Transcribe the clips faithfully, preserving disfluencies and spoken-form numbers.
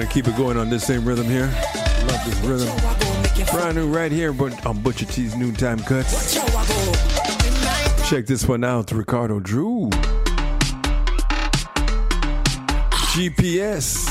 right, keep it going on this same rhythm here. Love this rhythm. Brand new right here but on Butcher T's Noontime Cuts. Check this one out, Ricardo Drew. G P S.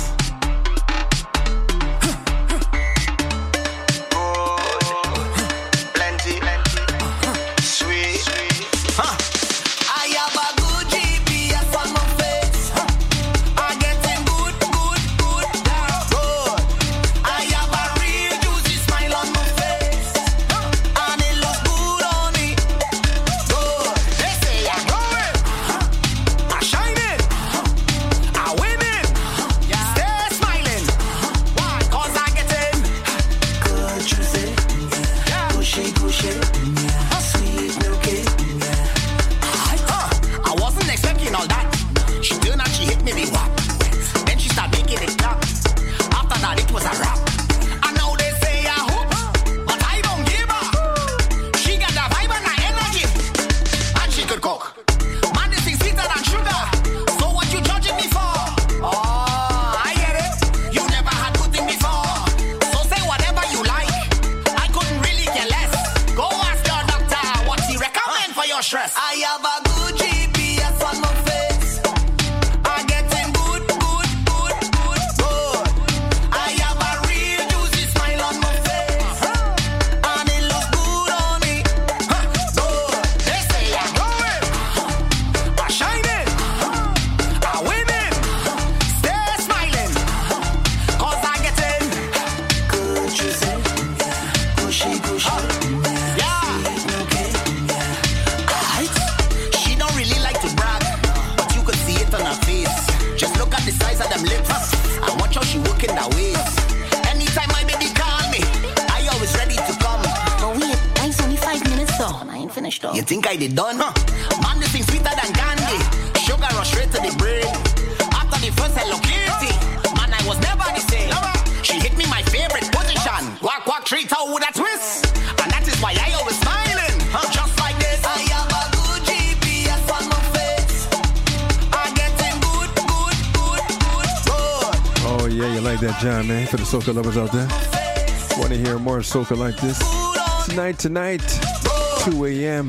You think I did done? Huh? Man, this thing sweeter than candy. Sugar rush straight to the brain. After the first Hello Kitty, man, I was never the same. She hit me my favorite position. Quack, quack, treat her with a twist. And that is why I always smiling. Huh? Just like this. I have a good G P S on my face. I'm getting good, good, good, good, good. Oh, yeah, you like that jam, man? For the soca lovers out there. Want to hear more soca like this? Tonight, tonight. two a.m.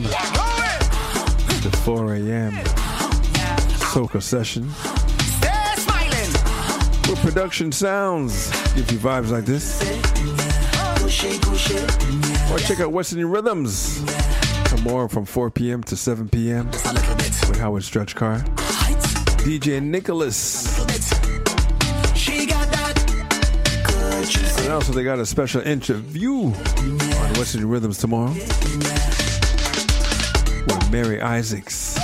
to four a.m. Soca session. With production sounds. Give you vibes like this. Or check out Western Rhythms. Tomorrow from four p.m. to seven p.m. with Howard Stretch Car. D J Nicholas. And also they got a special interview on Western Rhythms tomorrow. Mary Isaacs.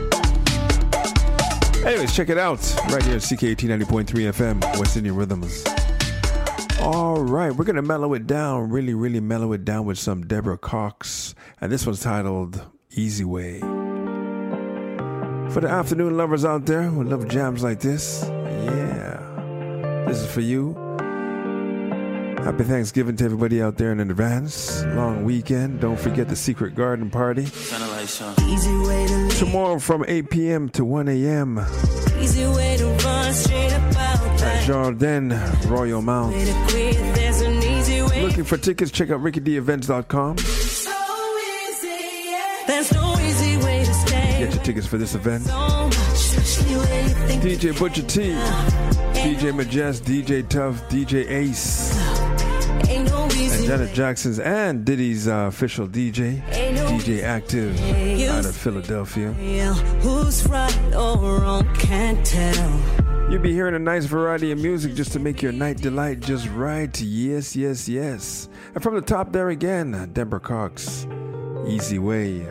Anyways, check it out right here at C K A T ninety point three F M, West Indian Rhythms. All right, we're going to mellow it down, really, really mellow it down with some Deborah Cox. And this one's titled Easy Way. For the afternoon lovers out there who love jams like this, yeah, this is for you. Happy Thanksgiving to everybody out there in advance. Long weekend. Don't forget the Secret Garden Party. Tomorrow from eight p.m. to one a.m. Easy way to run straight about at Jardin Royal Mount. Looking for tickets? Check out ricky d events dot com. So easy, yeah. There's no easy way to stay. Get your tickets for this event. So much, D J Butcher T, D J Majest, D J Tough, D J Ace. And Janet Jackson's and Diddy's uh, official D J, D J Active, out of Philadelphia. Who's right or wrong, can't tell. You'll be hearing a nice variety of music just to make your night delight just right. Yes, yes, yes. And from the top there again, Deborah Cox, Easy Way.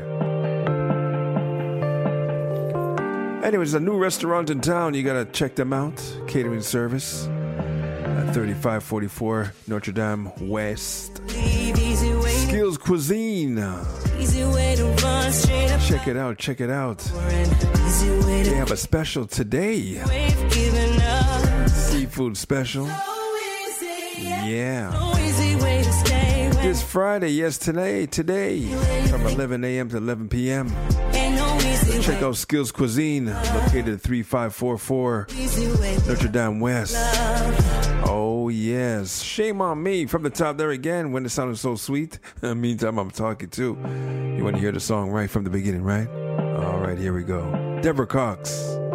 Anyways, a new restaurant in town. You gotta check them out. Catering service. thirty-five forty-four Notre Dame West. Skills Cuisine. Check it out, check it out. They have a special today. Seafood special. Yeah. This Friday, yes, today, today, from eleven a.m. to eleven p.m. Check out Skills Cuisine, located at thirty-five forty-four Notre Dame West. Oh Jazz. Shame on me from the top there again when it sounded so sweet. Meantime, I'm talking too. You want to hear the song right from the beginning, right? All right, here we go. Deborah Cox.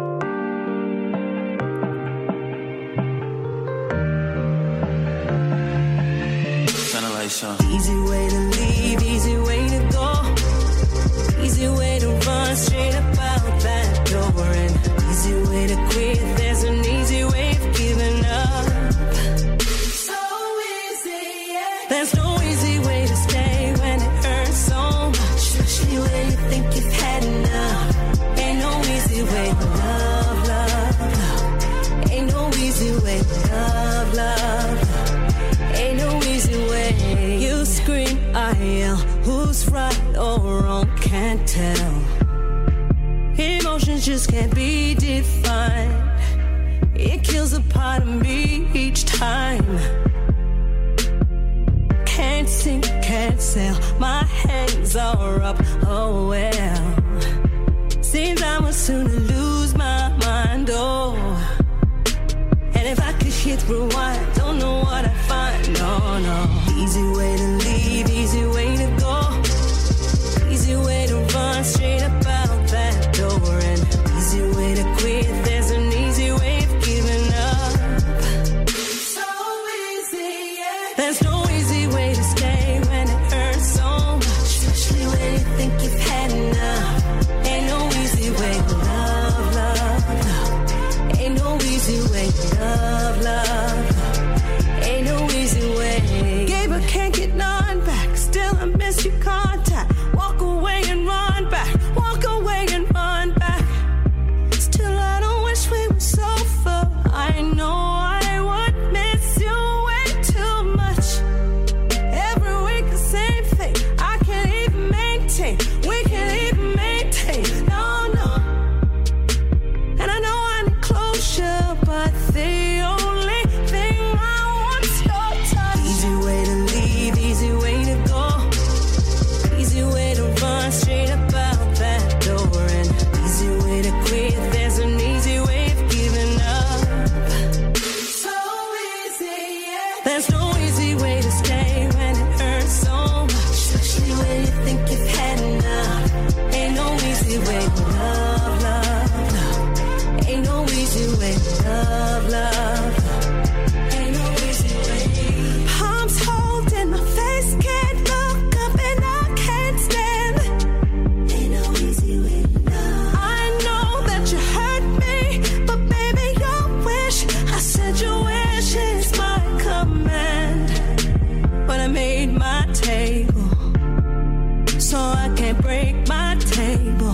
Easy way to leave, easy way to go. Easy way to run straight up out that door. And easy way to quit, there's an easy way of giving up. So easy, yeah. There's no easy way to stay when it hurts so much. Especially when you think you've had enough. Ain't no easy way to love, love, love. Ain't no easy way to love, love. Ain't no easy way. You scream, I yell. Who's right or wrong, can't tell. Emotions just can't be defined. It kills a part of me each time. Can't sink, can't sail. My hands are up, oh well. Seems I will soon lose my mind, oh. And if I could hit rewind, don't know what I find, no, no. Easy way to leave, easy way to go. Easy way to run straight up out that door. And easy way to quit, there's an easy way of giving up. So easy, yeah. There's no easy way to stay when it hurts so much. Especially when you think you've had enough. Ain't no easy way to love, love, love. Ain't no easy way to love, love. Ain't no easy way. Gave but can't get none back. Still I miss your contact. Walk away and run back. Walk away and run back. Still I don't wish we were so far. I know I would miss you way too much. Every week the same thing. I can't even maintain. We can't even maintain. No, no. And I know I need closure, but the only thing I want's your touch. Easy way to leave, easy way to go. Easy way to run straight up out that door. And easy way to quit, there's an easy way of giving up. So easy, yeah. There's no easy way to stay when it hurts so much. Especially when you think you've had enough. Ain't no easy way to love, love, love. Ain't no easy way to love, love. Ain't no easy way. Palms holding my face, can't look up and I can't stand. Ain't no easy way to love. I know that you hurt me, but baby, your wish. I said your wish is my command. But I made my table, so I can't break my table.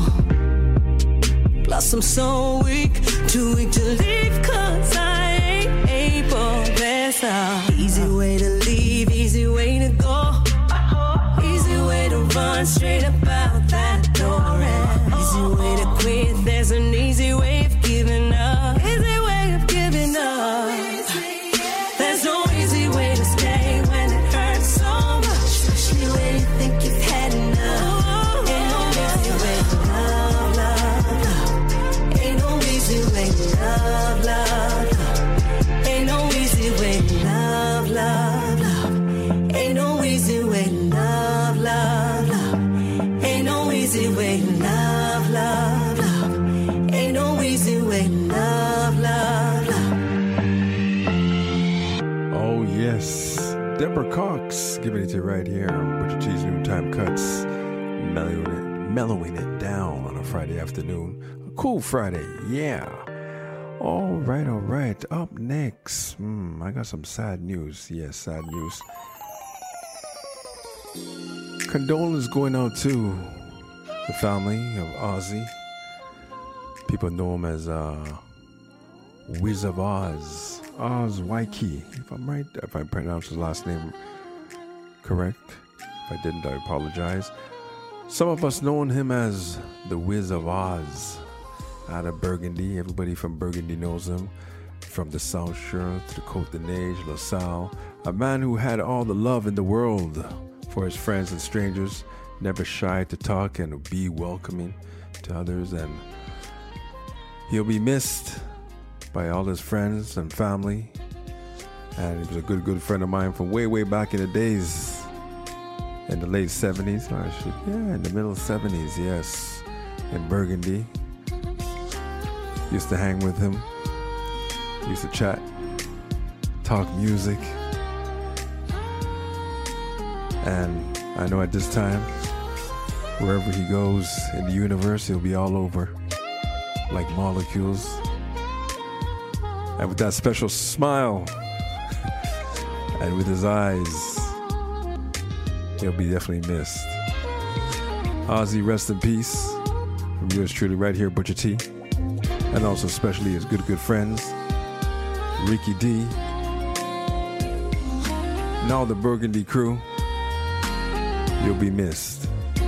Plus I'm so weak, too weak to leave, cause I ain't able. There's a easy way to leave, easy way to go. Easy way to run straight up out that door. And easy way to quit, there's an easy way of giving up. Easy way of giving up. There's no easy way to stay when it hurts so much. Especially when you think you've had enough. Ain't no easy way to love, love, love. Ain't no easy way to love, love, love. Ain't no easy way to love, love, love. Ain't no easy way to love, love, love. Ain't no easy way to love, love, love. Ain't no easy way to love, love, love. Oh, yes. Deborah Cox giving it to you right here. Butcher T's Noontime Cuts. Mellowing it, mellowing it down on a Friday afternoon. A cool Friday, yeah. All right, all right. Up next, hmm, I got some sad news. Yes, sad news. Condolence going out to the family of Ozzy. People know him as uh, Wiz of Oz. Oz Wyke. If I'm right, if I pronounce his last name correct. If I didn't, I apologize. Some of us know him as the Wiz of Oz. Out of Burgundy. Everybody from Burgundy knows him. From the South Shore to the Côte d'Ivoire, LaSalle. A man who had all the love in the world for his friends and strangers. Never shy to talk and be welcoming to others. And he'll be missed by all his friends and family. And he was a good, good friend of mine from way, way back in the days. In the late seventies. Or actually, yeah, in the middle seventies, yes. In Burgundy. Used to hang with him. Used to chat. Talk music. And I know at this time, wherever he goes in the universe, he'll be all over. Like molecules. And with that special smile. And with his eyes, he'll be definitely missed. Ozzy, rest in peace. From yours truly, right here, Butcher T. And also especially his good, good friends, Ricky D. And all the Burgundy crew. You'll be missed.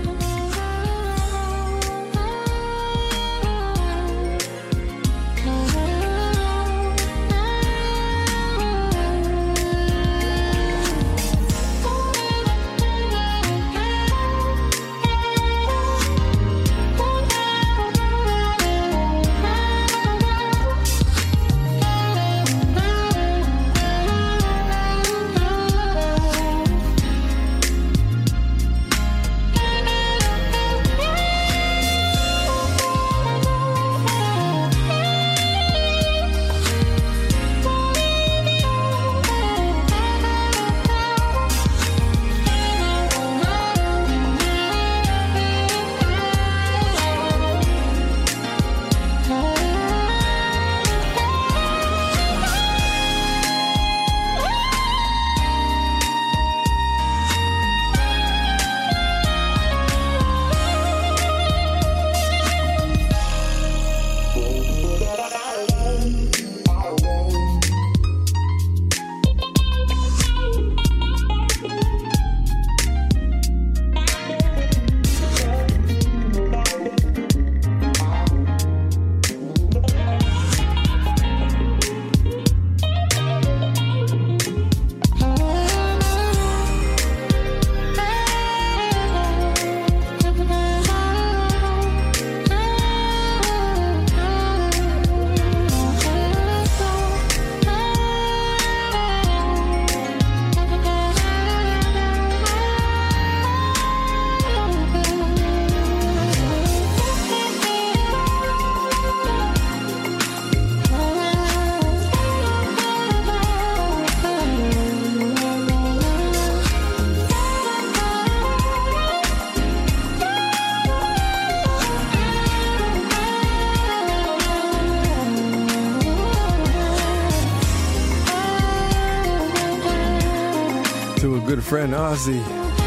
Good friend Ozzy.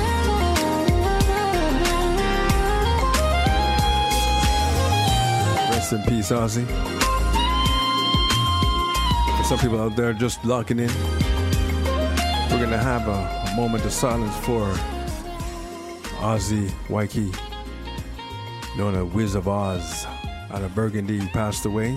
Rest in peace, Ozzy. For some people out there just locking in, we're gonna have a, a moment of silence for Ozzy Waikiki, known as Wiz of Oz, out of Burgundy, who passed away.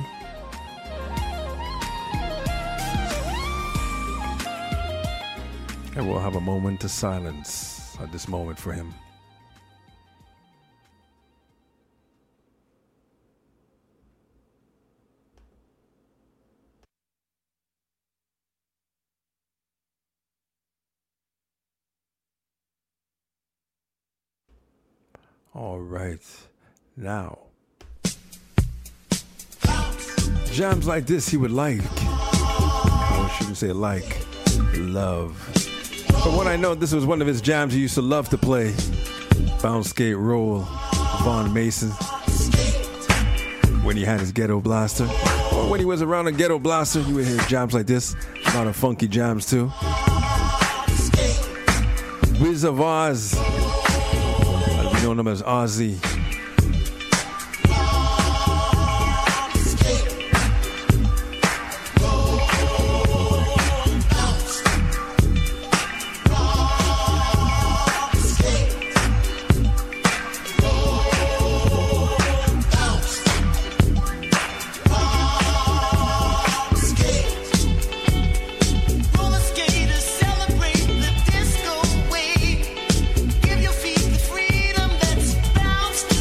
And we'll have a moment of silence at this moment for him. All right. Now, jams like this he would like. I shouldn't say like, love. But what I know, this was one of his jams he used to love to play. Bounce, skate, roll, Vaughn Mason. When he had his ghetto blaster. Or when he was around a ghetto blaster, you would hear jams like this. A lot of funky jams too. Wiz of Oz. I've known him as Ozzy. Give your feet the freedom that's bounced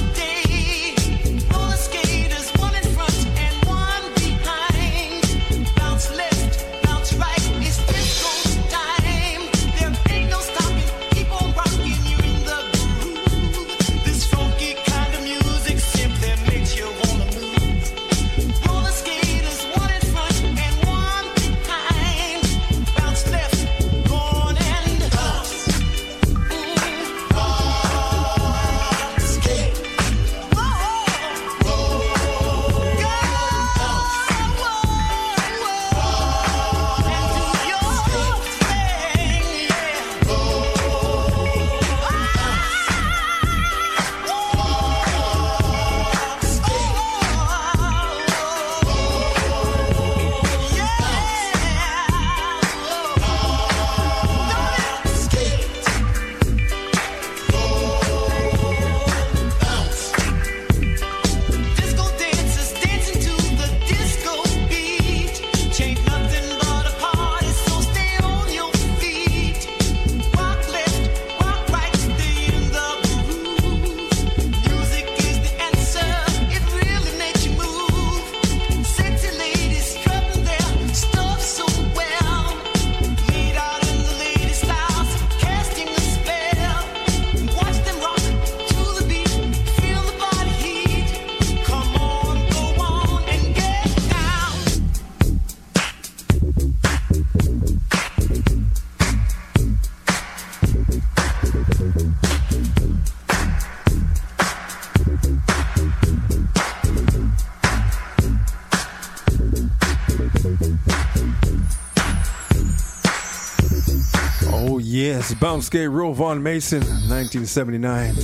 Oh yes, Bounce Skate Roll Von Mason, nineteen seventy-nine.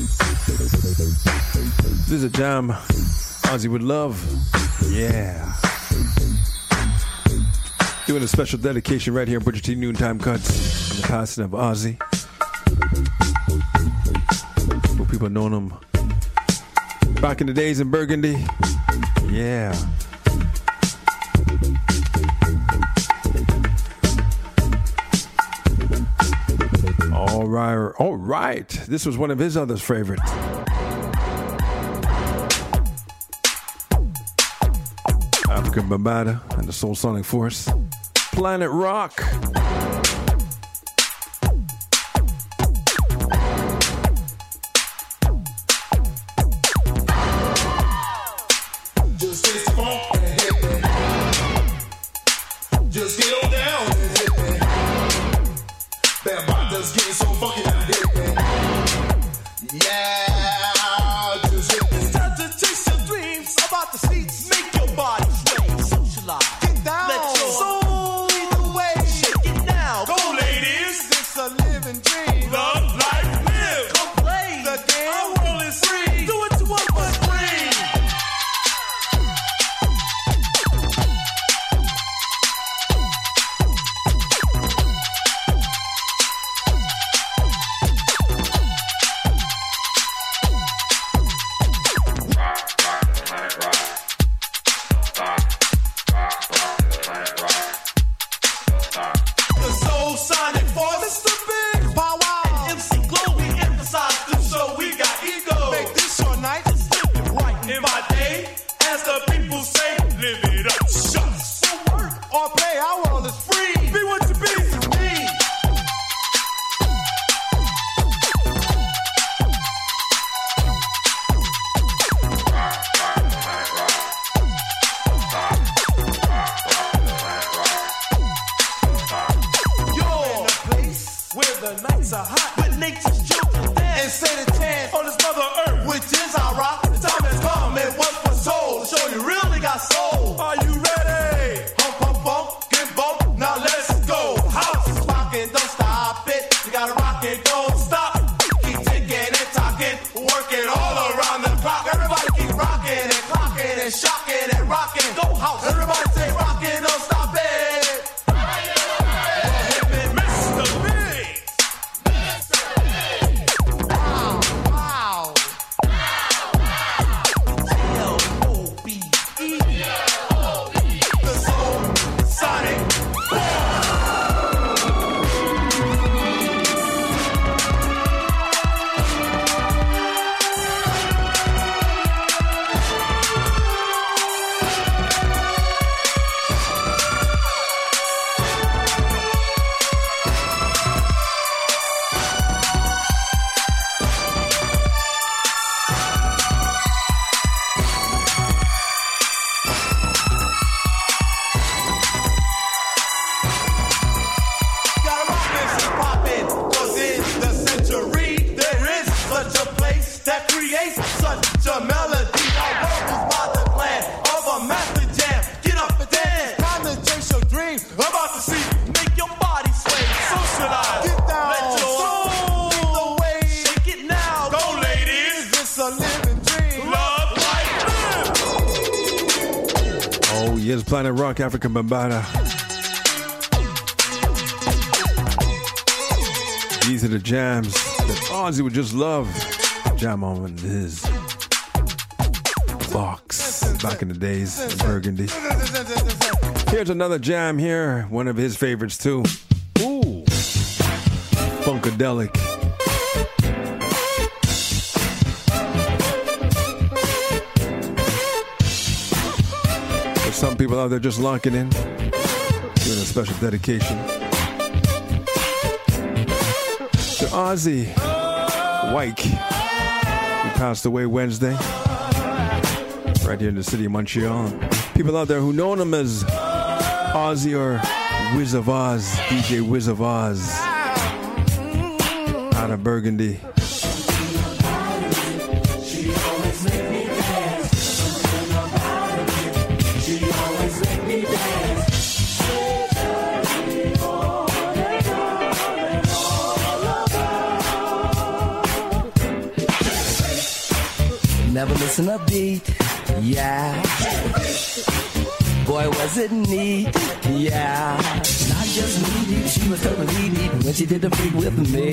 This is a jam Ozzy would love. Yeah. Doing a special dedication right here in Butcher T Noontime Cuts on the passing of Ozzy. For people knowing him back in the days in Burgundy. Yeah. All right, all right. This was one of his other favorites. Afrika Bambaataa and the Soul Sonic Force. Planet Rock. Planet Rock, Afrika Bambaataa. These are the jams that Ozzy would just love. Jam on his box back in the days in Burgundy. Here's another jam here, one of his favorites too. Ooh, Funkadelic. Some people out there just locking in, doing a special dedication to Ozzy Wyke, who passed away Wednesday, right here in the city of Montreal. People out there who know him as Ozzy or Wiz of Oz, D J Wiz of Oz, out of Burgundy. never missing a beat, yeah. Boy, was it neat, yeah. Not just neat, she was totally neat when she did the freak with me.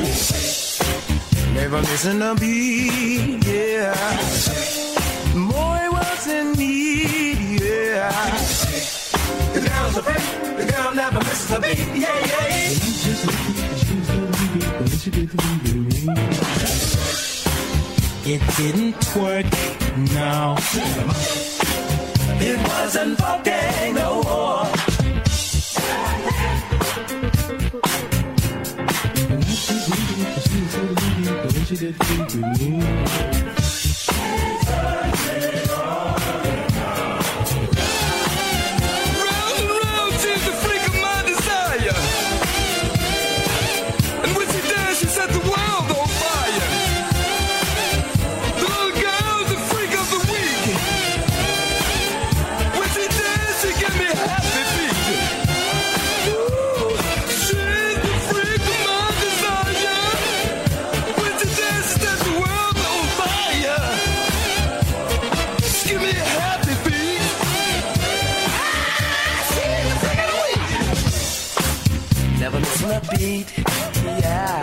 Never missing a beat, yeah. Boy, was it neat, yeah. The girl's a freak, the girl never misses a beat, yeah, yeah. It didn't work, no. It wasn't fucking no more. Beat, yeah.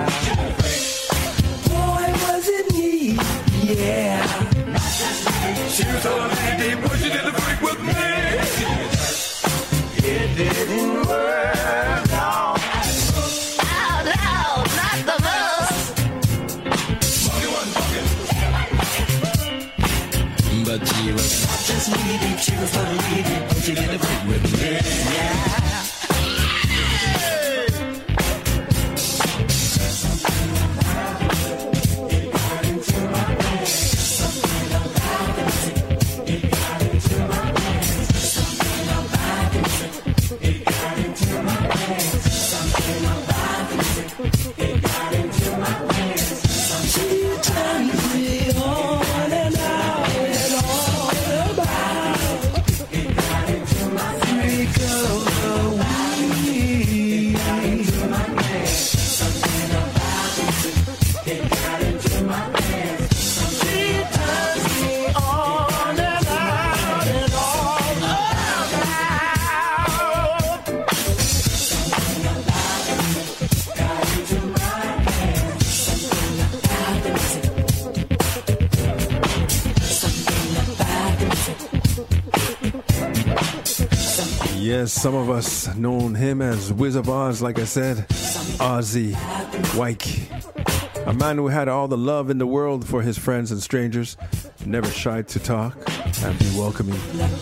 Boy, was it neat, yeah. She was so deep, but she did the freak with me. It didn't work, no. Oh, no, not the most. But she was not just needy, she was so needy, but she did the freak with me, yeah. Yes, some of us known him as Wiz of Oz, like I said, Ozzy Wyke. A man who had all the love in the world for his friends and strangers, never shy to talk and be welcoming.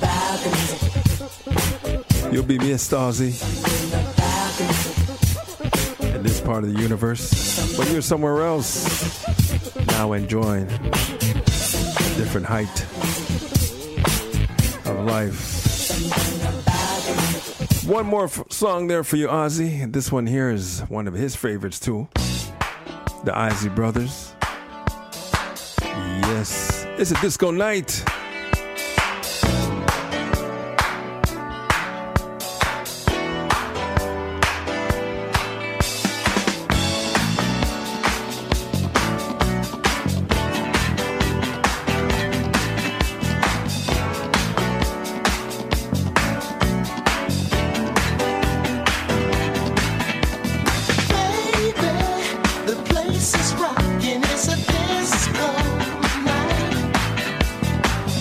You'll be missed, Ozzy, in this part of the universe, but you're somewhere else, now enjoying a different height of life. One more f- song there for you, Ozzy. This one here is one of his favorites too. The Isley Brothers. Yes, it's a disco night. This is rocking, it's a disco night.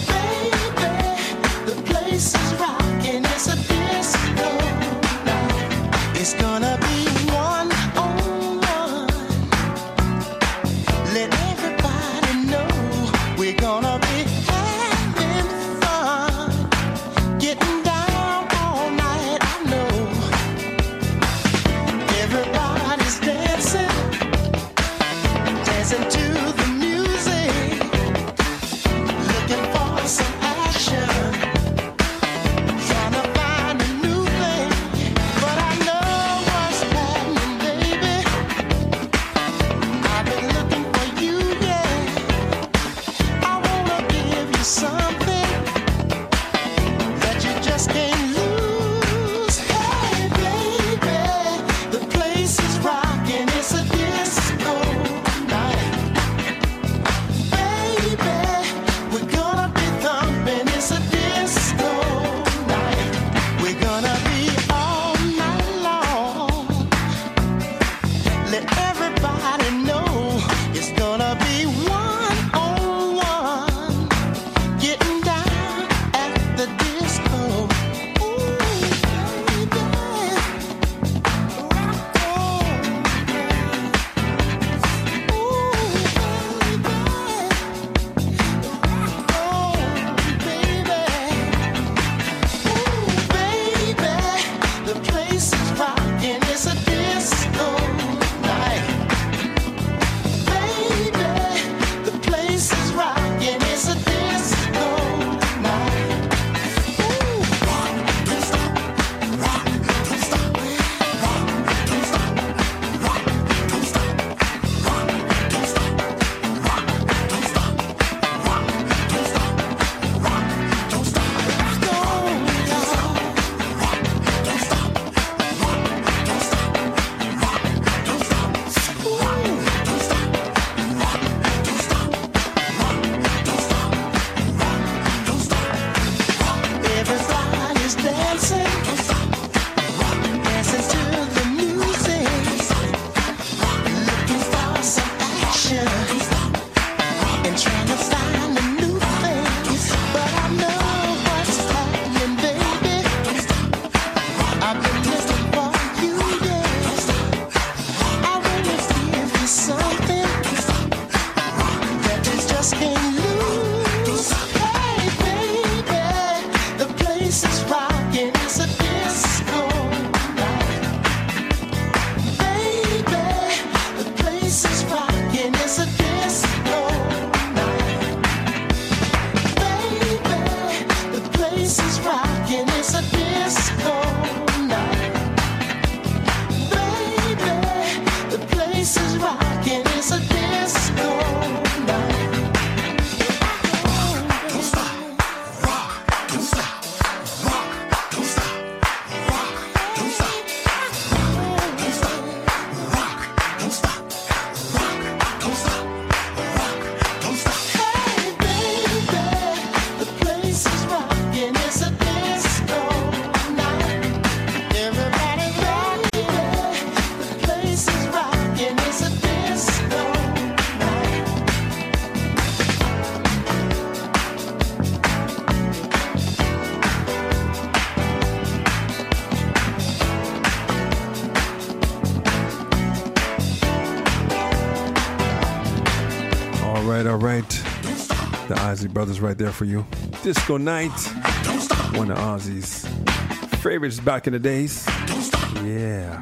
right, all right. The Ozzy Brothers right there for you. Disco Night. One of Ozzy's favorites back in the days. Yeah.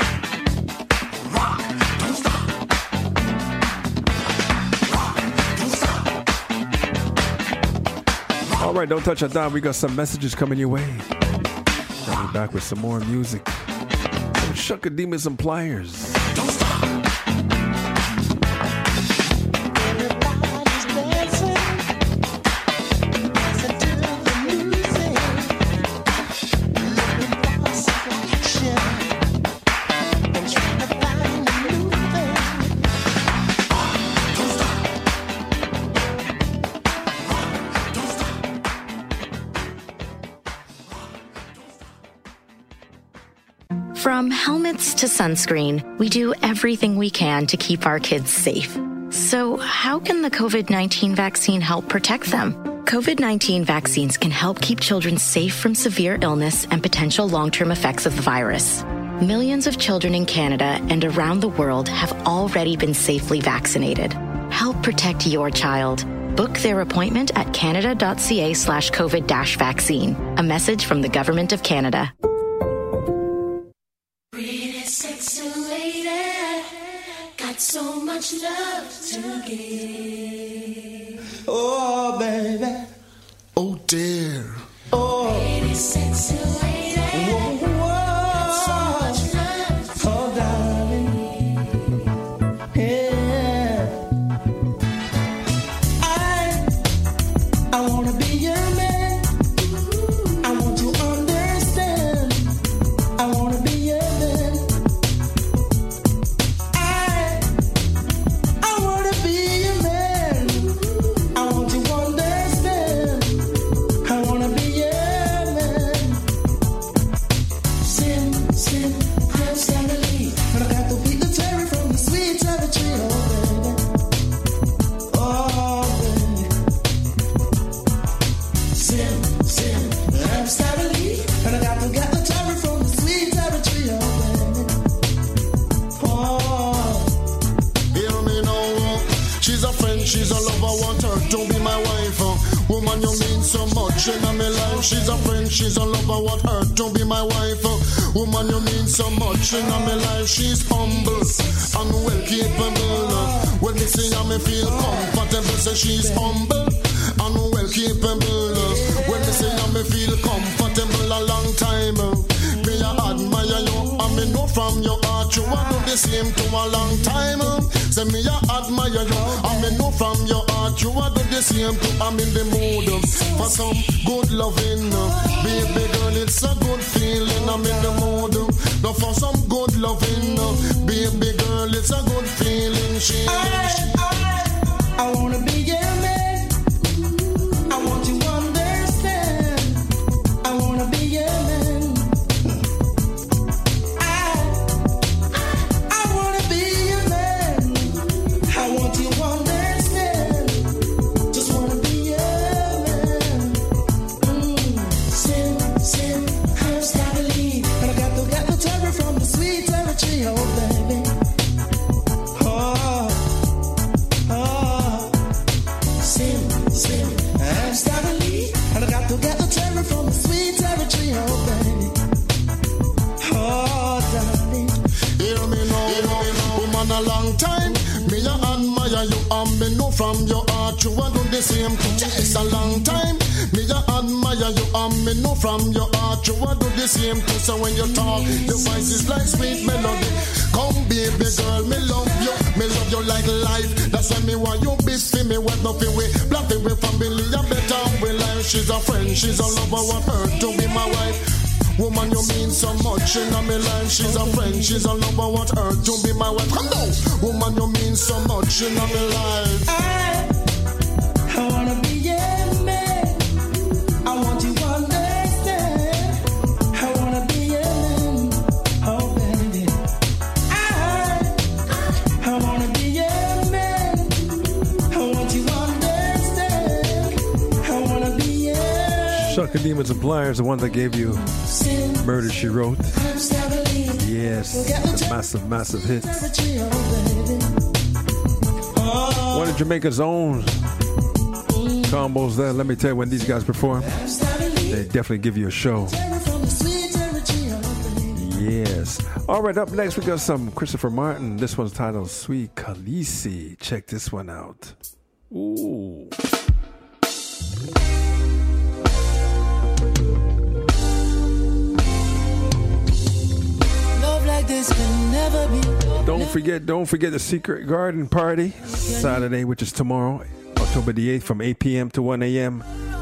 All right, don't touch that dial. We got some messages coming your way. I'll be back with some more music. Some Shucka Demons and Pliers. From helmets to sunscreen, we do everything we can to keep our kids safe. So how can the COVID nineteen vaccine help protect them? COVID nineteen vaccines can help keep children safe from severe illness and potential long-term effects of the virus. Millions of children in Canada and around the world have already been safely vaccinated. Help protect your child. Book their appointment at canada.ca slash COVID dash vaccine. A message from the Government of Canada. So much love to give. Oh, baby. Oh, dear. Oh. Lady, sexy lady. Whoa, whoa. So much love to oh, darling. Yeah. I, I want to be your man. I want to understand. I want to be your man. She's a lover, want her to be my wife. Uh. Woman, you mean so much in my life. She's a friend, she's a lover, want her to be my wife. Uh. Woman, you mean so much in my life. She's humble and well capable. Uh. When me see her, me feel comfortable. Say she's humble and well capable. Uh. When me see her, me feel comfortable a long time. Uh. Me I admire you, and me know from your heart you want to the same to a long time. Uh. Say me I admire you, and me know from your heart you want to the same to. I'm in the mood uh, for some good loving. Uh. Baby girl, it's a good feeling. I'm in the mood uh, now for some good loving. Uh. Baby girl, it's a good feeling. She, I, I, I wanna be your man. I want you to understand. I wanna be your man. I, I wanna be your man. I want you to understand. Just wanna be your man. Mm. Sim, sim, I'm steadily, and I got to get the terror from the sweet territory, oh baby. Oh, oh, sim, sim, I'm steadily, and I got to get the terror from the sweet territory, oh baby. Oh, darling. Hear me now, hear me now. Woman, a long time. Me a admire you, and me know from your heart you a do the same thing. It's a long time. Me a admire you, and me know from your heart you a do the same thing. So when you talk, your voice is like sweet melody. Come, baby girl, me love you, me love you like life. That's why me want you be see me with nothing we black we family a better we life. She's a friend, she's a lover, want her to be my wife. Woman, you mean so much in my life. She's a friend, she's a lover, want her to be my wife. Come on, woman, you mean so much in my life. I, I wanna be your man. I want you to understand. I wanna be your man. Oh baby, I, I wanna be your man. I want you to understand. I wanna be your Shucka Demons and Pliers, the one that gave you Murder, She Wrote. Yes, a massive, massive hit. One of Jamaica's own combos there. Let me tell you, when these guys perform, they definitely give you a show. Yes. All right, up next we got some Christopher Martin. This one's titled Sweet Khaleesi. Check this one out. Ooh. Love like this can never be. Don't forget, don't forget the Secret Garden Party Saturday, which is tomorrow, October the eighth, from eight p.m. to one a.m.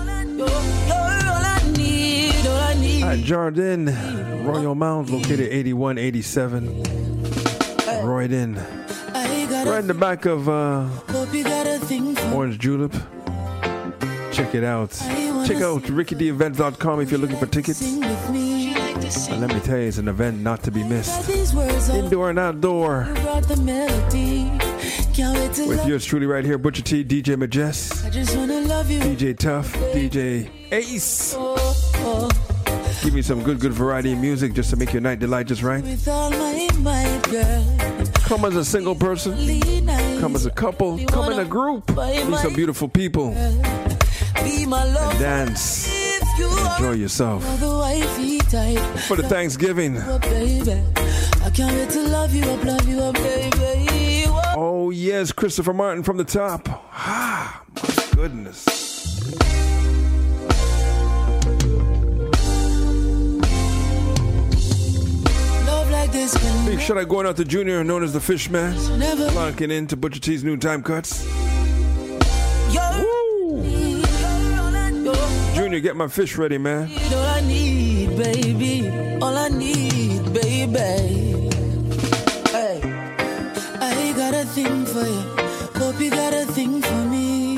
at Jardin Royal Mount, located eighty-one eighty-seven Royden, right in the back of uh, Orange Julep. Check it out. Check out ricky d events dot com if you're looking for tickets. And let me tell you, it's an event not to be missed. Indoor and outdoor. With yours truly right here, Butcher T, D J Majest, D J Tough, D J Ace. Give me some good, good variety of music just to make your night delight just right. Come as a single person, come as a couple, come in a group, meet some beautiful people, and dance. Enjoy yourself. For the Thanksgiving. Oh yes, Christopher Martin from the top. Ah, my goodness. Big shout out going out to Junior, known as the Fishman, locking into Butcher T's new time cuts. Woo! Junior, get my fish ready, man. All I need, baby. All I need, baby. Hey, I got a thing for you. Hope you got a thing for me.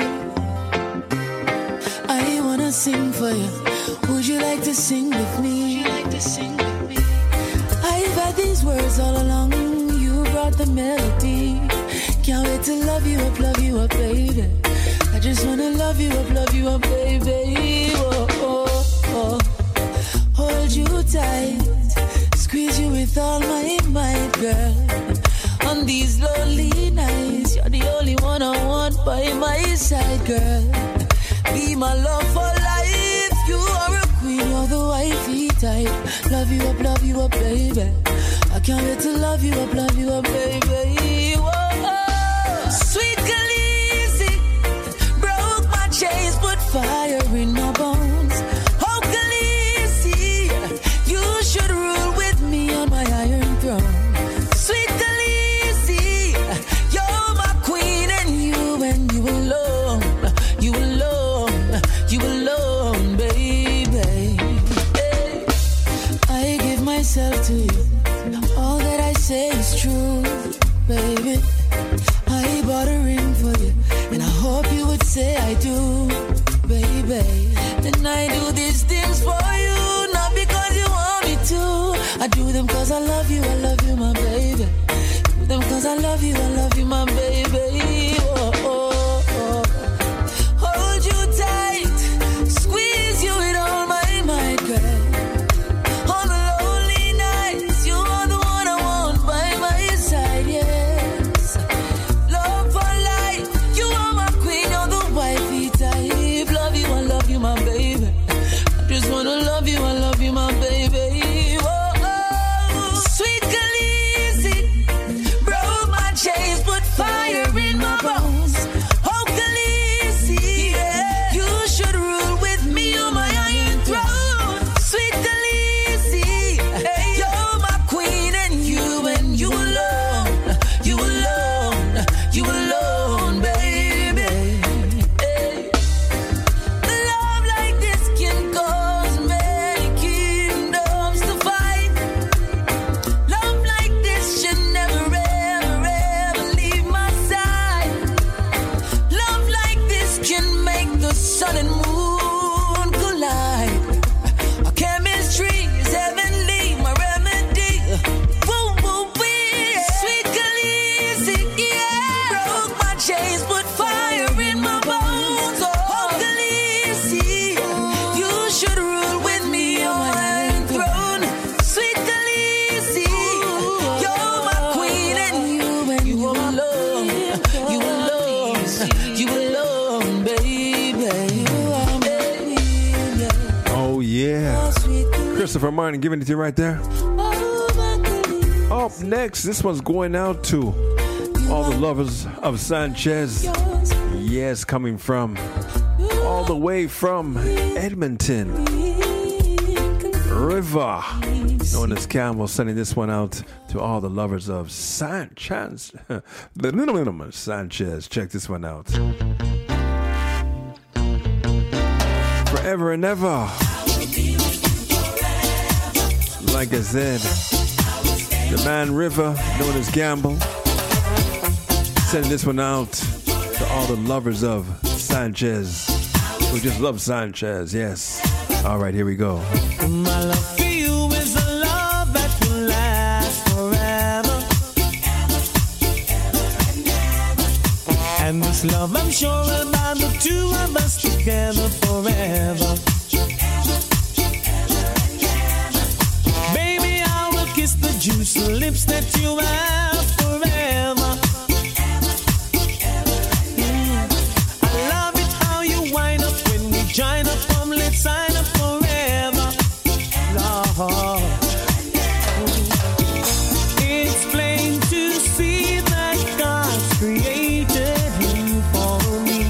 I wanna sing for you. Would you like to sing with me? Would you like to sing with me? I've had these words all along. You brought the melody. Can't wait to love you up, love you up, baby. I just wanna love you up, love you up, baby. Oh, oh, oh. Hold you tight, squeeze you with all my might, girl. On these lonely nights, you're the only one I want by my side, girl. Be my love for life. You are a queen, you're the wifey type. Love you up, love you up, baby. I can't wait to love you up, love you up, baby. Whoa, oh. Sweet Khaleesi, broke my chains, put fire in my bones. Oh, Khaleesi, you should rule with me on my iron throne. Sweet Khaleesi, you're my queen and you and you alone, you alone, you alone, baby. Hey, I give myself to you. All that I say is true, baby. I bought a ring for you, and I hope you would say I do, baby. And I do these things for you, not because you want me to. I do them cause I love you, I love you, my baby. Do them cause I love you, I love you, my baby. Oh, oh, oh. Hold you tight, squeeze you with all my might, girl. On the lonely nights, you are the one I want by my side, yes. Love for life, you are my queen, you're the wifey type. Love you, I love you, my baby. I just wanna love you, I love you, my baby. Oh, oh. Sweet Khaleesi, broke my chains, put Christopher Martin giving it to you right there. Up next, this one's going out to all the lovers of Sanchez. Yes, coming from all the way from Edmonton. River, known as Campbell, sending this one out to all the lovers of Sanchez. Sanchez, check this one out. Forever and ever. Like I said, the man River, known as Gamble, sending this one out to all the lovers of Sanchez, who just love Sanchez, yes. All right, here we go. My love for you is a love that will last forever. And this love, I'm sure, will bind the two of us together forever. Baby, I will kiss the juicy lips that you have forever. Mm. I love it how you wind up when we join up. Come, let's sign up forever. Lord. It's plain to see that God's created you for me.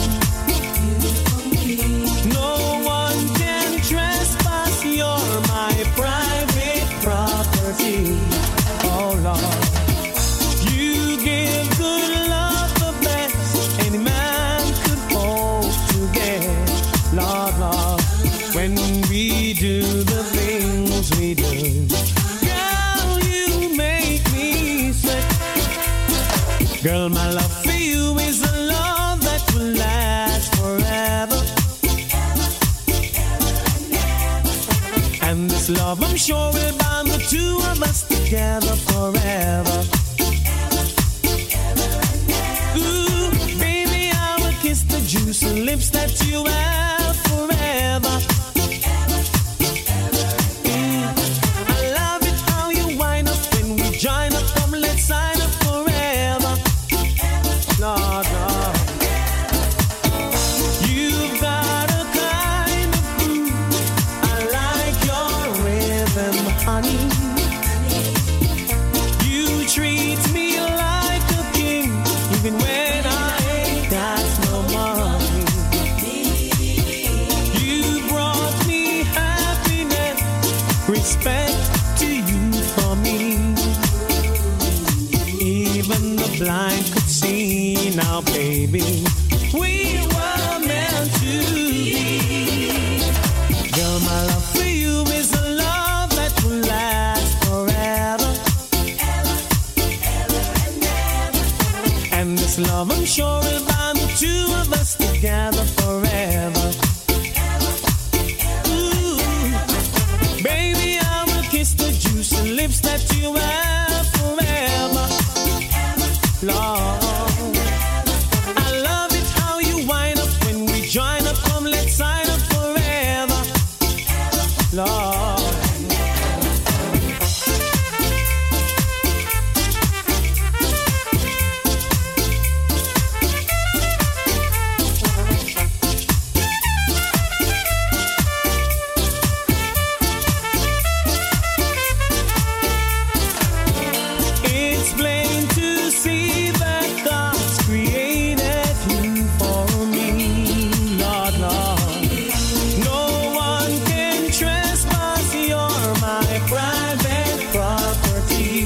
No one can trespass, you're my private property. Oh Lord, you give good love the best any man could hope to get. Lord, Lord, when we do the things we do, girl, you make me sweat. Girl, my love for you is a love that will last forever. And this love, I'm sure, will bind the two of us together forever. Ooh, baby, I will kiss the juicy lips that you have forever. Mm, I love it how you wind up when we join up. Come, let's sign up forever. Lord, Lord. You've got a kind of groove. I like your rhythm, honey. You treat me like a king, even when I ain't got no money. You brought me happiness, respect to you for me. Even the blind could see now, baby, we were meant to be. Girl, my love for you is a love that will last forever. And this love, I'm sure, will bind the two of us together forever. Ooh, baby, I will kiss the juicy lips that you have forever. Lord, I love it how you wind up when we join up. Come, let's sign up forever. Lord. It's plain to see that God's created you for me, Lord, Lord. No one can trespass, you're my private property.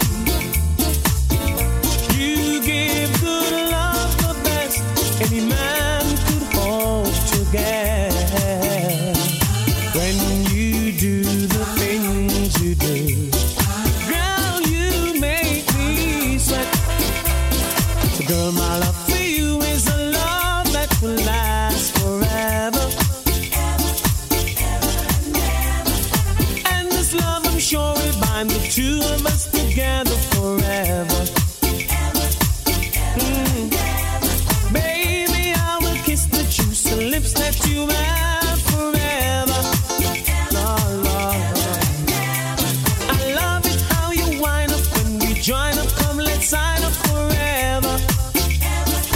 You give good love the best any man could hope to get. When you do the things you do, girl, you make me sweat. So girl, my love for you is a love that will last forever. And this love, I'm sure, will bind the two of us together forever. Mm. Baby, I will kiss the juicy lips that you have forever. Lord, Lord, Lord. I love it how you wind up when we join up. Come, let's sign up forever.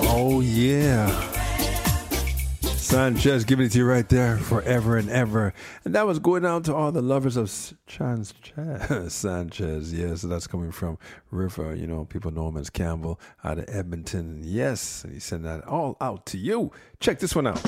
Oh, yeah. Sanchez giving it to you right there, forever and ever. And that was going out to all the lovers of Sanchez. Sanchez, yes, that's coming from River. You know, people know him as Campbell out of Edmonton. Yes, and he sent that all out to you. Check this one out.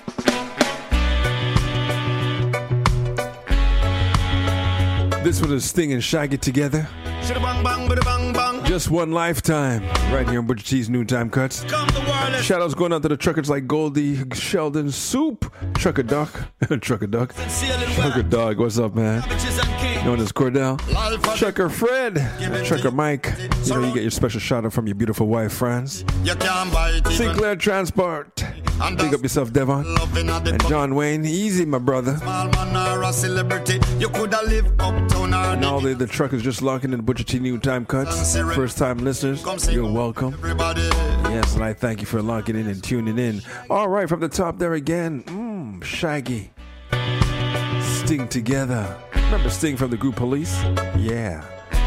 This one is Sting and Shaggy together. Just one lifetime, right here on Butcher T's Noontime Cuts. Shout outs going out to the truckers like Goldie, Sheldon, Soup, Trucker Duck, Trucker Duck, Trucker Dog. What's up, man? Known as Cordell, Trucker Fred, Trucker Mike. You know you get your special shout out from your beautiful wife, Franz. Sinclair Transport. Big up yourself, Devon. And John Wayne. Easy, my brother. And all the, the truckers just locking in the Butcher T Noontime Cuts. First time listeners, you're welcome. Yes, and I thank you for locking in and tuning in. All right, from the top there again, mmm, Shaggy. Sting together. Remember Sting from the group Police? Yeah.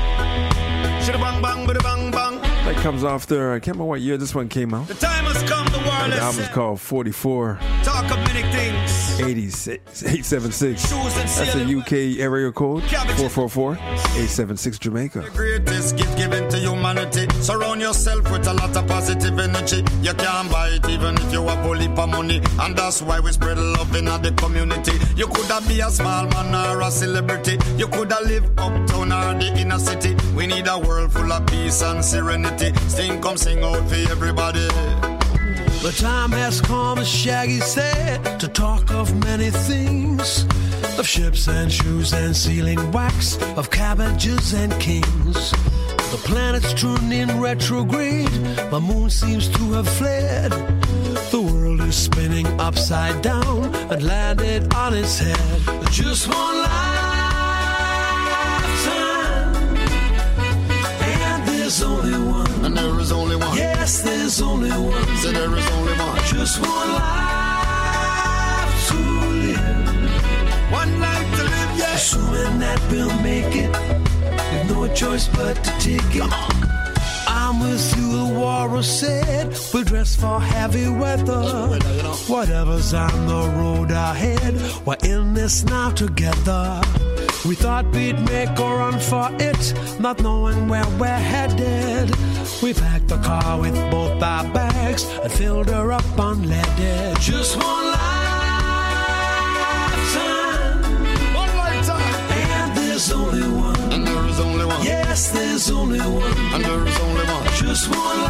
That comes after, I can't remember what year this one came out. The time has come, the world The album's called forty-four. Talk of many things. eighty-six, eight seven six. That's a U K area code. four four four, eight seven six Jamaica. The greatest gift given to humanity. Surround yourself with a lot of positive energy. You can't buy it even if you have only for money. And that's why we spread love in the community. You could have be a small man or a celebrity. You could have live uptown or the inner city. We need a world full of peace and serenity. Sing, come sing out for everybody. The time has come, as Shaggy said, to talk of many things. Of ships and shoes and sealing wax, of cabbages and kings. The planet's turned in retrograde, my moon seems to have fled. The world is spinning upside down and landed on its head. Just one lifetime, and there's only one. And there is only one. Yes, there's only one. So there is only one. Just one life to live. One life to live, yeah. Assuming that we'll make it, with no choice but to take it. I'm with you, the warrior said. We'll dress for heavy weather. Whatever's on the road ahead, we're in this now together. We thought we'd make a run for it, not knowing where we're headed. We packed the car with both our bags and filled her up unleaded. Just one lifetime, One lifetime. and there's only one. And there is only one. Yes, there's only one. And there is only one. Just one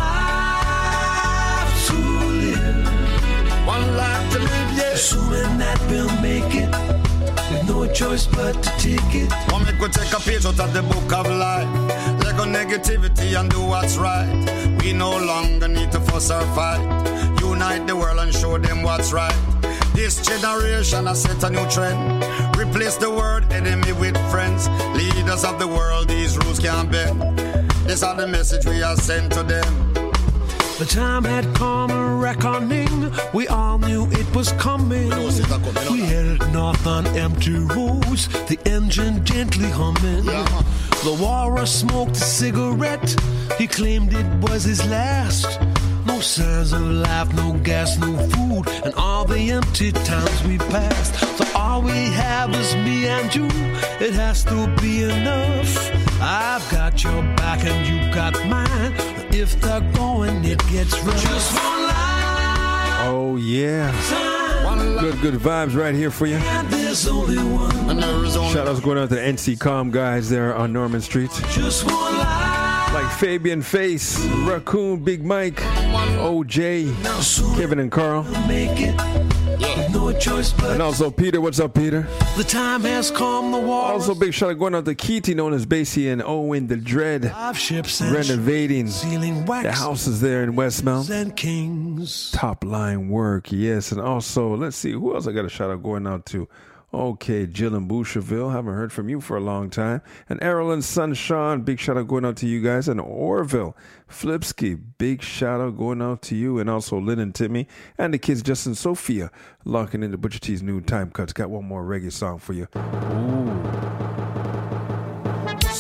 life to live. One life to live, yeah. Assuming that we'll make it, with no choice but to take it. One make we take a page out of the book of life. Let go negativity and do what's right. We no longer need to fuss or fight. Unite the world and show them what's right. This generation has set a new trend. Replace the word enemy with friends. Leaders of the world, these rules can't bend. This are the message we are sent to them. The time had come, a reckoning. We all knew it was coming. We headed north on empty roads, the engine gently humming. The warrior smoked a cigarette. He claimed it was his last. No signs of life, no gas, no food, and all the empty towns we passed. So all we have is me and you. It has to be enough. I've got your back and you got mine. If they're going, it gets rough. Just one life. Oh, yeah. One life. Good, good vibes right here for you. And there's only one. And there is only Shout outs going out to the N C Com guys there on Norman Street. Just one life. Like Fabian Face, Raccoon, Big Mike, O J, Kevin and Carl. Make it. With no choice but. And also Peter. What's up, Peter? The time has come, the war. Also big shout out going out to Keaty, known as Basie and Owen the Dread. Five ships and Renovating sealing wax. the houses there in Westmount. And kings. Top line work, yes. And also, let's see, who else I got a shout out going out to? Okay, Jill and Boucherville, haven't heard from you for a long time. And Errol and Son Sean, big shout out going out to you guys. And Orville, Flipsky, big shout out going out to you. And also Lynn and Timmy and the kids Justin Sophia, locking into Butcher T's Noontime Cuts. Got one more reggae song for you. Ooh.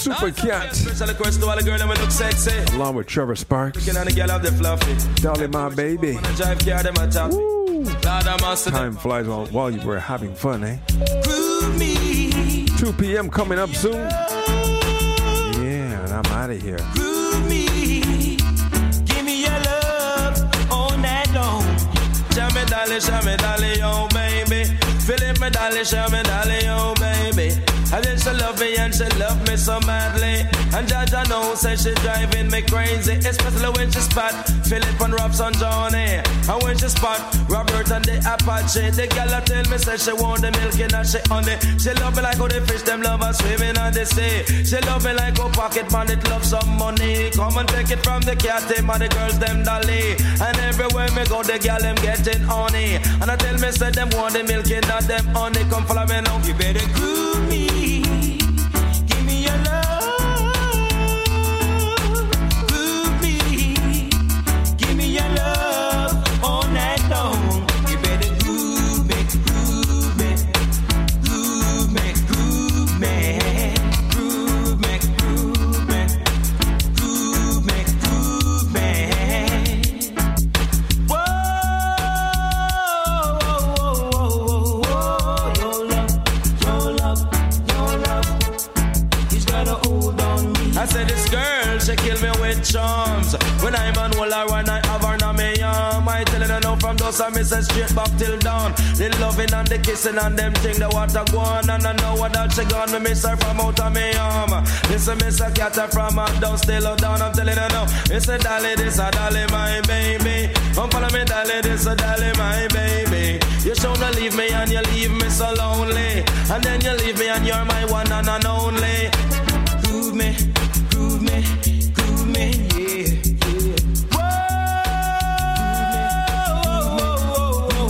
Super Cat. Special request to all the girls that look sexy. Along with Trevor Sparks. Looking at the girl of the fluffy. Dolly, my baby. Drive car, them a top. Time flies while, while you were having fun, eh? Prove me. two p.m. coming up soon. Yeah, and I'm out of here. Prove me. Give me your love all night long. Show me, dolly, show me, dolly, oh baby. Philip, me, dolly, show me, dolly, oh baby. And then she love me and she love me so madly. And Jaja know say she driving me crazy, especially when she spot Philip and Robson Johnny. And when she spot Robert and the Apache, the girl a tell me say she want the milk in her she honey. She love me like how the fish them love her swimming on the sea. She love me like how pocket man it love some money. Come and take it from the cat team and the girls them dolly. And everywhere me go the girl them getting honey. And I tell me say them want the milk in her them honey. Come follow me now. You better groove me. Give me your love. Groove me. Give me your love all night long. You better groove me, groove me, groove me, groove me, groove me, groove me, groove me, groove me. Whoa, whoa, whoa, whoa, whoa, your love, your love. I said this girl, she kill me with charms. When I'm on wall or when I have her on me arm, I telling her no from those I miss her straight back till dawn. The loving and the kissing and them thing the water go on. And I know what that she gone, me miss her from out of me arm. Listen, miss a cat her from her down, still down. I'm telling her no, it's a dolly, this a dolly, my baby. Come follow me, dolly, this a dolly, my baby. You shouldn't leave me and you leave me so lonely. And then you leave me and you're my one and an only. Groove me, groove me, groove me, yeah, yeah. Whoa, whoa, whoa,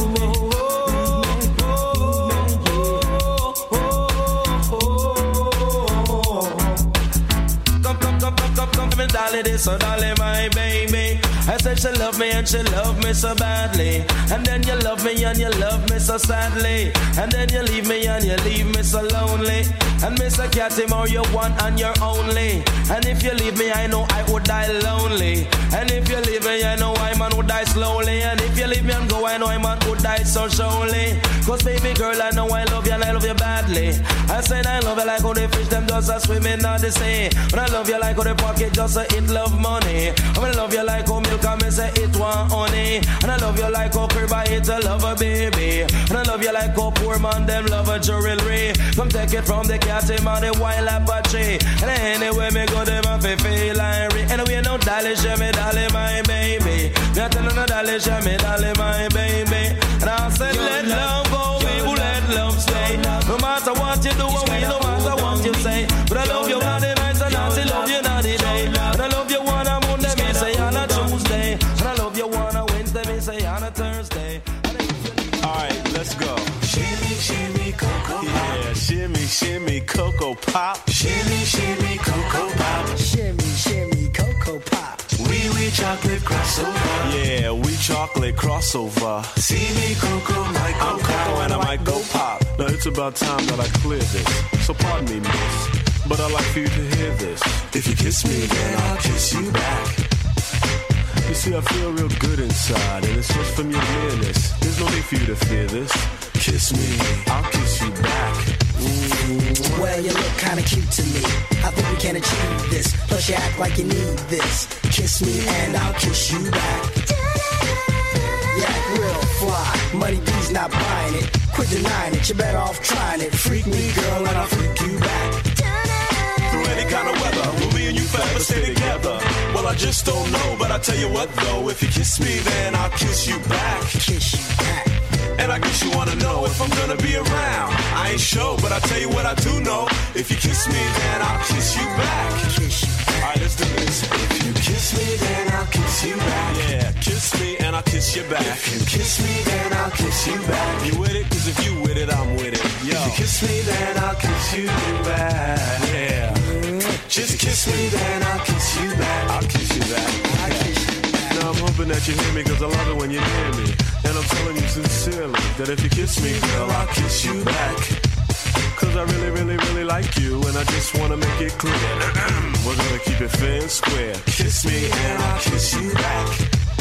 whoa, whoa. Come, come, come, come, come, come, me, dolly, this so dolly, my baby. I said she love me and she love me so badly. And then you love me and you love me so sadly. And then you leave me and you leave me so lonely. And Mister Catty, more you want and you're only. And if you leave me, I know I would die lonely. And if you leave me, I know I man would die slowly. And if you leave me and go, I know I man would die so surely. Cause baby girl, I know I love you and I love you badly. I said I love you like how the fish them just a swimming on the sea. But I love you like how the pocket just a eat love money. I'm gonna love you like how milk and me say it want honey. And I love you like how crib I hit a lover baby. And I love you like how poor man them love a jewelry. Come take it from the cat him and the wild Apache. And anyway me go them and feel like re. Anyway no dolly show me dolly my baby. Me I tell you no dolly show me dolly my baby. And I said let love go baby, let love stay. No matter what you do and we no matter what you say. But I love you on the nights and I still love you on the day. And I love you on a Monday, me say on a Tuesday. And I love you on a Wednesday, me say on a Thursday. Alright, let's go. Shimmy, shimmy, Cocoa Pop. Yeah, shimmy, shimmy, Cocoa Pop. Shimmy, shimmy, Cocoa Pop. Shimmy, shimmy, Cocoa Pop. Wee wee chocolate crossover. Yeah, we chocolate crossover. See me, Cocoa, might go I'm Cocoa and I might go pop. Now it's about time that I clear this. So pardon me, miss, but I'd like for you to hear this. If you kiss me, then I'll kiss you back. You see, I feel real good inside, and it's just from your nearness. There's no need for you to fear this. Kiss me, I'll kiss you back. Mm. Well, you look kinda cute to me. I think we can achieve this. Plus you act like you need this. Kiss me and I'll kiss you back. You act real fly. Money B's not buying it. Quit denying it, you're better off trying it. Freak me, girl, and I'll freak you back. Through any kind of weather, will me and you forever stay together? Well, I just don't know, but I tell you what though, if you kiss me, then I'll kiss you back. Kiss you back. And I guess you wanna know if I'm gonna be around. I ain't sure, but I tell you what I do know. If you kiss me, then I'll kiss you back. Kiss you back. Alright, let's do this. If you kiss me, then I'll kiss you back. Yeah, kiss me and I'll kiss you back. If you kiss me, then I'll kiss you back. You with it? Cause if you with it, I'm with it. Yo. If you kiss me, then I'll kiss you back. Yeah. Just kiss me, then I'll kiss you back. I'll kiss you back. I'll kiss you back. Now I'm hoping that you hear me, cause I love it when you hear me. And I'm telling you sincerely that if you kiss me, girl, I'll kiss you back. Cause cause I really, really, really like you, and I just wanna make it clear. We're gonna keep it fair and square. Kiss me and I'll kiss you back.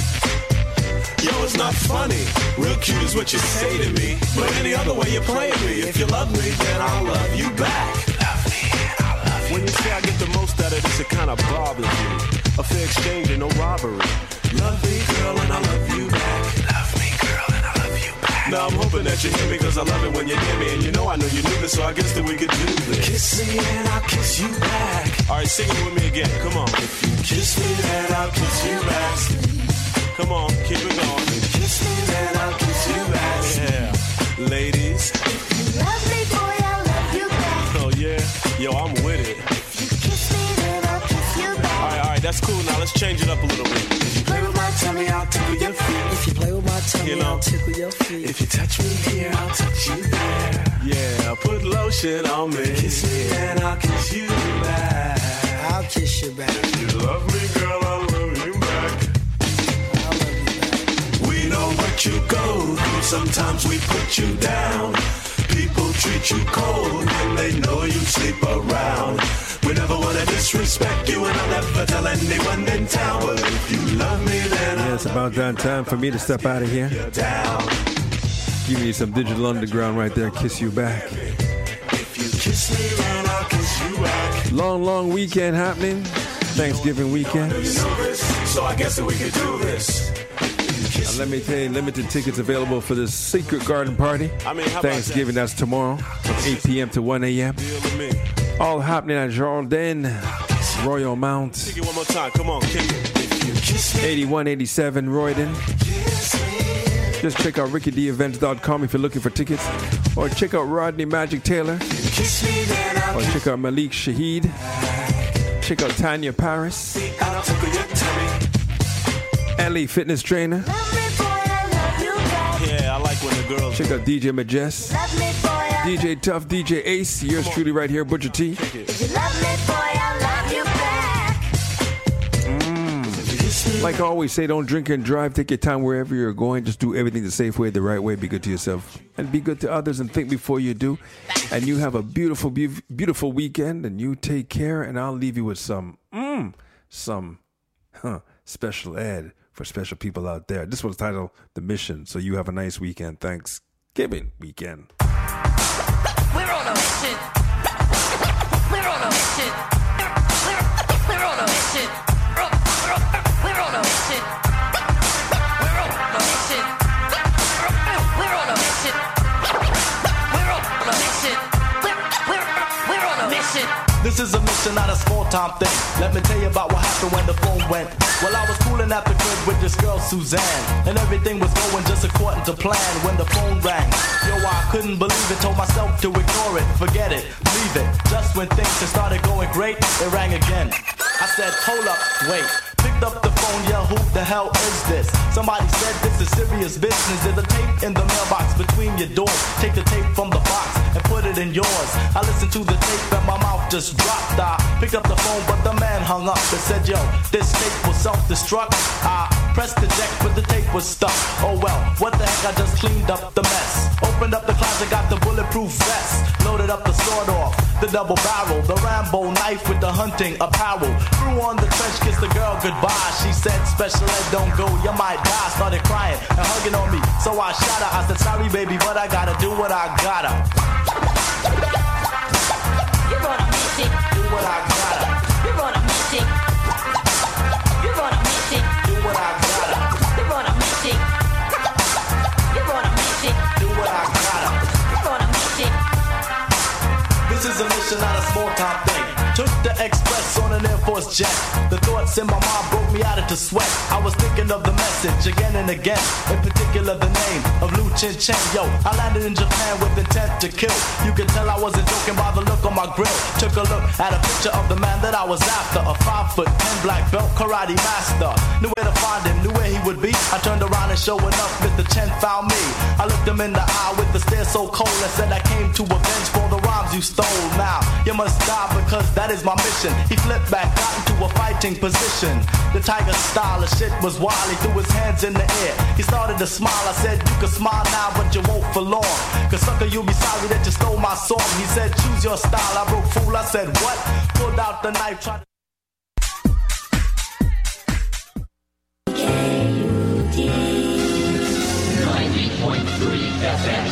Yo, it's not funny. Real cute is what you say to me, but any other way you play me. If you love me, then I'll love you back. Love me and I'll love you. When you say I get the most out of this, it kinda bothers me. A fair exchange and no robbery. Love me, girl, and I love you back. Love me, girl, and I love you back. Now I'm hoping that you hear me, cause I love it when you hear me. And you know I know you knew this, so I guess that we could do this. Kiss me and I'll kiss you back. Alright, sing it with me again, come on. If you kiss me, then I'll kiss you back. Come on, keep it going. If you kiss me, then I'll kiss you back. Yeah, ladies. If you love me, boy, I'll love you back. Oh yeah? Yo, I'm with it. If you kiss me, then I'll kiss you back. Alright, alright, that's cool. Now let's change it up a little bit. If you play with my tummy, I'll tickle your feet. If you play with my tummy, You know. I'll tickle your feet. If you touch me here, I'll touch you there. Yeah, put lotion on me. Kiss me and I'll kiss you back. I'll kiss you back. If you love me, girl, I'll love you back. I'll love you back. We know what you go through. Sometimes we put you down. People treat you cold when they know you sleep around. We never want to disrespect you, and I'll never tell anyone in town. But if you love me, then Yeah, it's about that time for me to step out of here. you're down. Give me some Digital Underground right there. Kiss you back. If you kiss me, then I'll kiss you back. Long, long weekend happening. Thanksgiving weekend. You know this, so I guess that we could do this. And let me tell you, limited tickets available for this Secret Garden Party. I mean, how about Thanksgiving, that's tomorrow from eight p.m. to one a.m. Deal with me. All happening at Jardin, Royal Mount, Kick it one more time. Come on, kick it. If you kiss me, eighty-one eighty-seven Royden. Just check out ricky d events dot com if you're looking for tickets. Or check out Rodney Magic Taylor. kiss me, then I'll Or check out Malik Shahid. Check out Tanya Paris. I'll tickle your tummy. Ellie Fitness Trainer. Love me, boy, I love you back. Yeah, I like when the girls. Check out D J Majest. Love me, boy, I D J Tough, D J Ace. Yours truly right here, Butcher T. If you love me, boy, I love you back. Like I always say, don't drink and drive. Take your time wherever you're going. Just do everything the safe way, the right way. Be good to yourself and be good to others, and think before you do. And you have a beautiful, beau- beautiful weekend, and you take care. And I'll leave you with some, mm, some huh, special ed for special people out there. This one's titled The Mission. So you have a nice weekend. Thanksgiving weekend. We're on a mission. We're on a mission. We're, we're on a mission. We're on a mission. We're on a mission. We're on a mission. We're on a mission. We're, we're, we're on a mission. This is a mission, not a small time thing. Let me tell you about what happened when the phone went. Well, I was cooling at the crib with this girl, Suzanne, and everything was going just according to plan when the phone rang. Yo, I couldn't believe it, told myself to ignore it, forget it, leave it. Just when things had started going great, it rang again. I said, hold up, wait. Picked up the phone, yeah, who the hell is this? Somebody said this is serious business. There's a tape in the mailbox between your doors. Take the tape from the box and put it in yours. I listened to the tape and my mouth just dropped. I picked up the phone, but the man hung up and said, yo, this tape will self-destruct. I pressed the deck, but the tape was stuck. Oh well, what the heck, I just cleaned up the mess. Opened up the closet, got the bulletproof vest. Loaded up the sword off, the double barrel, the Rambo knife with the hunting apparel. Threw on the trench, kissed the girl goodbye. She said, special ed, don't go, you might die. Started crying and hugging on me, so I shot her. I said, sorry baby, but I gotta do what I gotta. You're on a mission. Do what I gotta. You're on a mission. You're on a mission. Do what I gotta. You're on a mission. You're on a mission. Do what I gotta. You're on a mission. This is a mission, not a small time thing. Took the express on an Air Force jet. The thoughts in my mind broke me out into sweat. I was thinking of the message again and again. In particular, the name of Liu Chin Chen. Yo, I landed in Japan with intent to kill. You could tell I wasn't joking by the look on my grill. Took a look at a picture of the man that I was after. A five foot ten black belt karate master. Knew where to find him, knew where he would be. I turned around and sure enough, Mister Chen found me. I looked him in the eye with the stare so cold. I said I came to avenge for the rhymes arms you stole. Now you must die because that is my mission. He flipped back, got into a fighting position. The tiger style of shit was wild. He threw his hands in the air. He started to smile. I said, you can smile now, but you won't for long. Cause sucker, you'll be sorry that you stole my song. He said, choose your style. I broke fool. I said, what? Pulled out the knife, tried to ninety point three F M.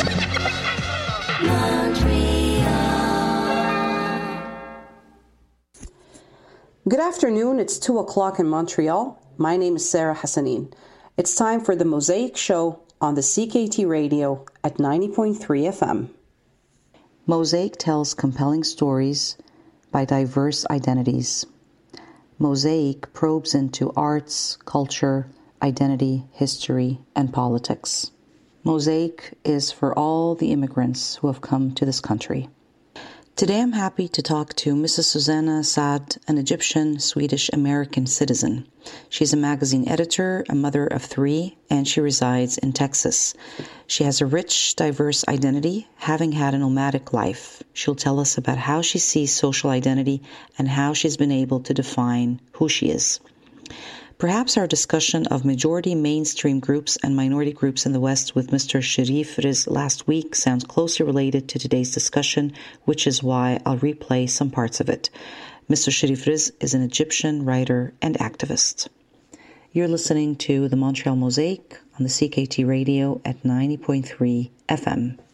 Good afternoon, it's two o'clock in Montreal. My name is Sarah Hassanin. It's time for the Mosaic Show on the C K T Radio at ninety point three F M. Mosaic tells compelling stories by diverse identities. Mosaic probes into arts, culture, identity, history, and politics. Mosaic is for all the immigrants who have come to this country. Today I'm happy to talk to Missus Susanna Saad, an Egyptian, Swedish, American citizen. She's a magazine editor, a mother of three, and she resides in Texas. She has a rich, diverse identity, having had a nomadic life. She'll tell us about how she sees social identity and how she's been able to define who she is. Perhaps our discussion of majority mainstream groups and minority groups in the West with Mister Sherif Riz last week sounds closely related to today's discussion, which is why I'll replay some parts of it. Mister Sherif Riz is an Egyptian writer and activist. You're listening to the Montreal Mosaic on the C K T Radio at ninety point three F M.